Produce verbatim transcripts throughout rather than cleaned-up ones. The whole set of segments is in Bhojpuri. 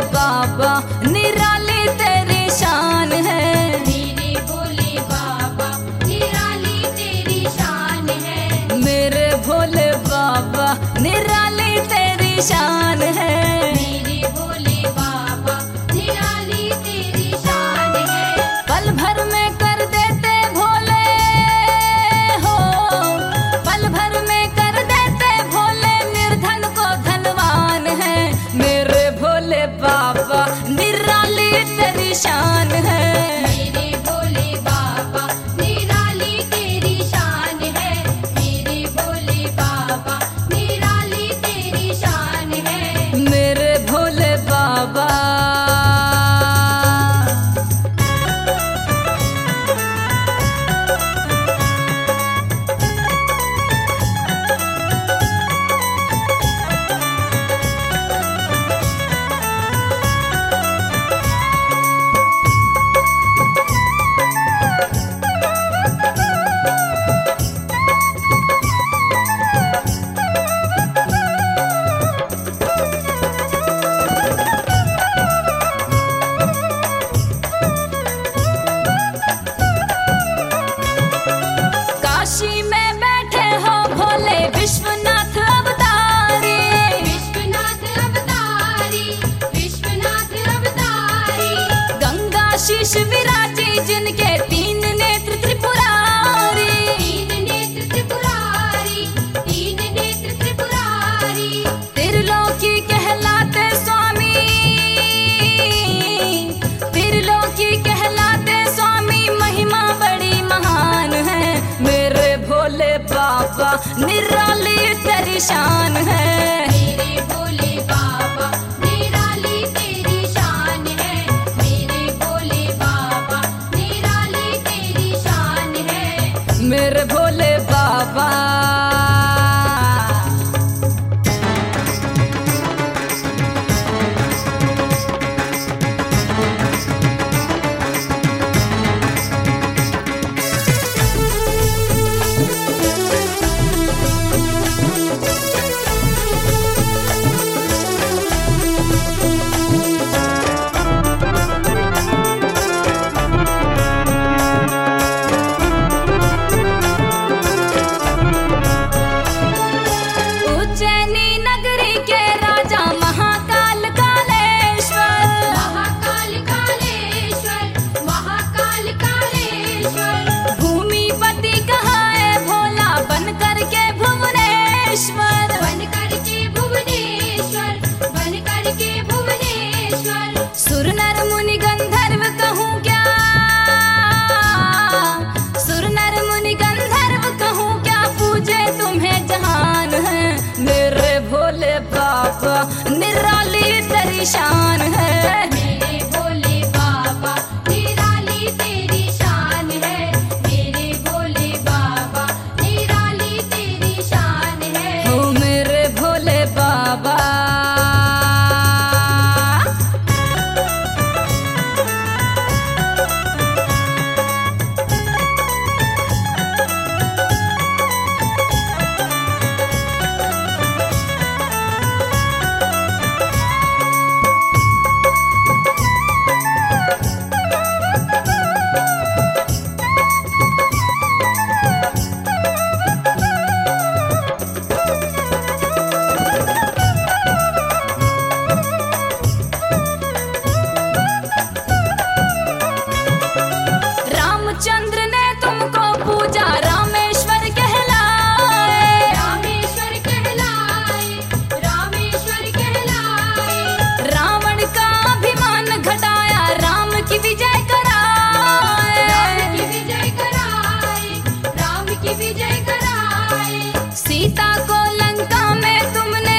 बाबा निराली तेरी शान है। मेरे भोले बाबा निराली तेरी शान है। मेरे भोले बाबा निराली तेरी शान है। मेरे भोले बाबा निराली तेरी शान है। पल भर में कर देते भोले हो, पल भर में कर देते भोले निर्धन को धनवान है। मेरे भोले बाबा निराली तेरी शान है। मेरे भोले बाबा निराली तेरी शान है। मेरे भोले बाबा निराली तेरी शान है। मेरे भोले बाबा काशी में बैठे हो भोले विश्वनाथ अवतारी। विश्वनाथ अवतारी, विश्वनाथ अवतारी। गंगा शीश विराजी जिनके तीन नेत्र त्रिपुरारी। तीन नेत्र त्रिपुरारी, तीन नेत्र त्रिपुरारी। त्रिलोकी कहलाते स्वामी, त्रिलोकी कहलाते स्वामी महिमा बड़ी महान है। मेरे भोले बाबा निराली तेरी शान है। मेरे भोले बाबा निराली तेरी शान है। मेरे भोले बाबा निराली तेरी शान है। मेरे भोले बाबा उज्जैनी नगरी के राजा महाकाल कालेश्वर। महाकाल कालेश्वर, महाकाल कालेश्वर। भूमिपति कहाए भोला बन करके भुवनेश्वर। बन करके भुवनेश्वर, बन करके भुवनेश्वर। सुर नर मुनि गंधर्व कहूँ क्या, सुर नर मुनि गंधर्व कहूँ क्या पूजे तुम्हें जहान है। मेरे भोले बाबा निराली तेरी शान है। मेरे भोले बाबा निराली तेरी शान है। मेरे भोले बाबा निराली तेरी शान है। ओ मेरे भोले बाबा रामचंद्र ने तुमको पूजा रामेश्वर कहलाए। रामेश्वर कहलाए, रामेश्वर कहलाए। रावण का अभिमान घटाया राम की विजय कराए। राम की विजय कराए, राम की विजय कराए। सीता को लंका में तुमने,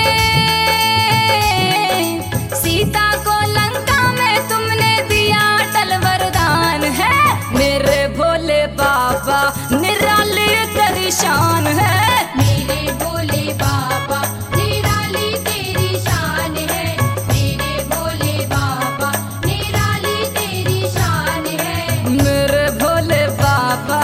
सीता को लंका में तुमने दिया अटल वरदान है। मेरे भोले बाबा निराली तेरी शान है। मेरे भोले बाबा निराली तेरी शान है। मेरे भोले बाबा निराली तेरी शान है। मेरे भोले बाबा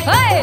ओए